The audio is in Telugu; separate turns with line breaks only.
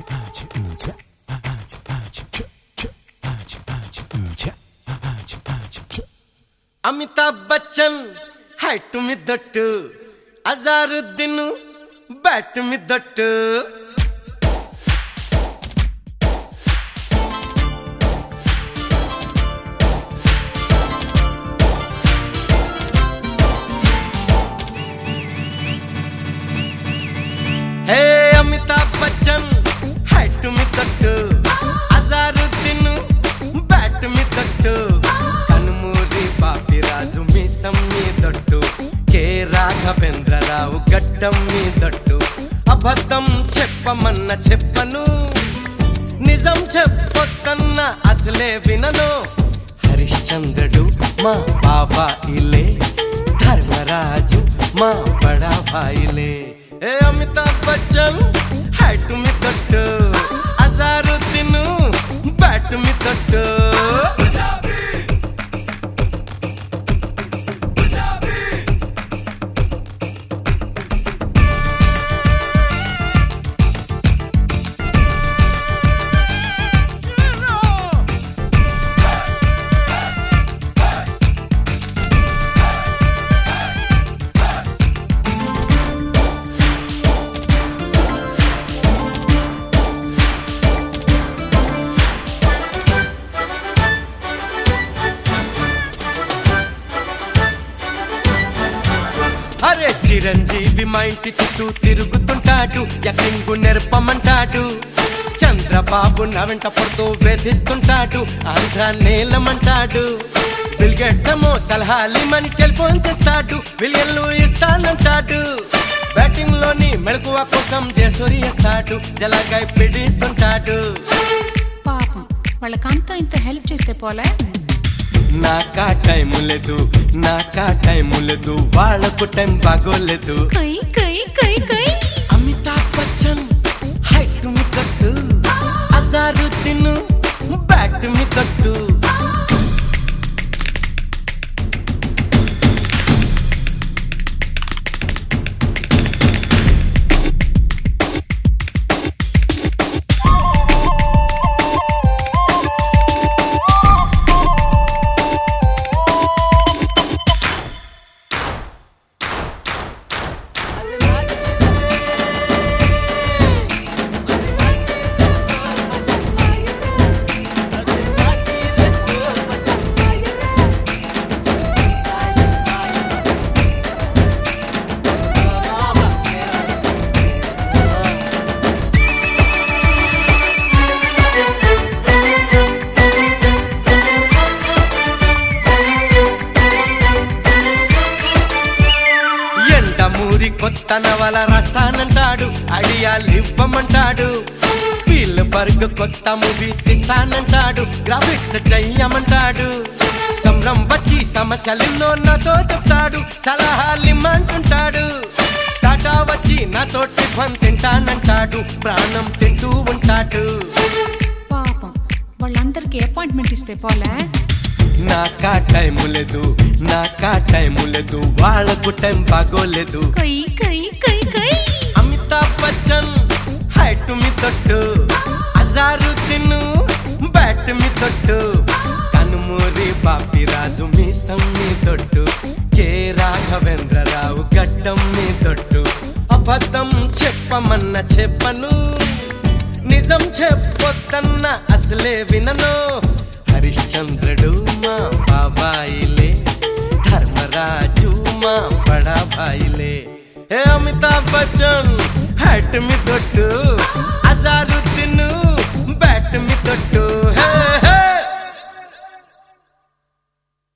అమితాబ్ బచ్చన్ హైట్ మిద్దట్టు, అజారుద్దీన్ బ్యాట్ మిద్దట్టు. హే అమితాబ్ బచ్చన్ హైట్ మిద్దట్టు, అజారుద్దీన్ బ్యాట్ మిద్దట్టు, కనుమూరి బాపిరాజు మీసం మీదట్టు, కె రాఘవేంద్రరావు గడ్డం మీదట్టు. అబద్ధం చెప్పమన్న చెప్పను, నిజం చెప్పొద్దన్న అసలే వినను. హరిశ్చంద్రుడు మా బాబాయిలే, ధర్మరాజు మా బడా భాయిలే. ఏ అమితాబ్ బచ్చన్ హైట్ మిద్దట్టు, అజారుద్దీన్ బ్యాట్ మిద్దట్టు. అరే చిరంజీవి మా ఇంటి చుట్టూ తిరుగుతుంటాడు, ఎక్కింగు నెరపమంటాడు. చంద్రబాబు నా వెంట పడుతూ వేధిస్తుంటాడు, ఆంధ్ర నేలమంటాడు. బిల్ గేట్స్ ఏమో సలహాలిమని టెలిఫోన్ చేస్తాడు, బిలియన్లు ఇస్తానంటాడు. బ్యాటింగ్ లోని మెళకువ కోసం జేసూరి వేస్తాడు, జలగాయ పిడిస్తుంటాడు.
పాపం వాళ్ళకంతా ఇంత హెల్ప్ చేస్తే పోలే.
నాకా టైం లేదు, నాకా టైం లేదు, వాళ్ళకు టైం బాగోలేదు.
కై కై కై కై
అమితాబ్ బచ్చన్ హైట్ మిద్దట్టు, అజారుద్దీన్ బ్యాట్ మిద్దట్టు. కొత్త నవల రాస్తానంటాడు, ఐడియాలు ఇవ్వమంటాడు. స్పీల్ బర్గ్ కొత్త మూవీ తీస్తానంటాడు, గ్రాఫిక్స్ చెయ్యమంటాడు. సంబరం వచ్చి సమస్యలెన్నో నాతో చెప్తాడు, సలహాలిమ్మంటుంటాడు. టాటా వచ్చి నాతో టిఫన్ తింటానంటాడు, ప్రాణం తింటూ ఉంటాడు.
పాపం వాళ్ళందరికీ అపాయింట్మెంట్ ఇస్తే పోలే.
నాకా టైం లేదు, నాకా టైం లేదు, వాళ్ళకు టైం బాగోలేదు.
కై కై కై కై
అమితాబ్ బచ్చన్ హైట్ మిద్దట్టు, అజారుద్దీన్ బ్యాట్ మిద్దట్టు, కనుమూరి బాపిరాజు మీసం మీదట్టు, కె రాఘవేంద్రరావు గడ్డం మీదట్టు. అబద్ధం చెప్పమన్న చెప్పను, నిజం చెప్పొద్దన్న అసలే వినను. హరిశ్చంద్రుడు మా బాబాయిలే, ధర్మరాజు మా బడా భాయిలే. ఏ అమితాబ్ బచ్చన్ హైట్ మిద్దట్టు,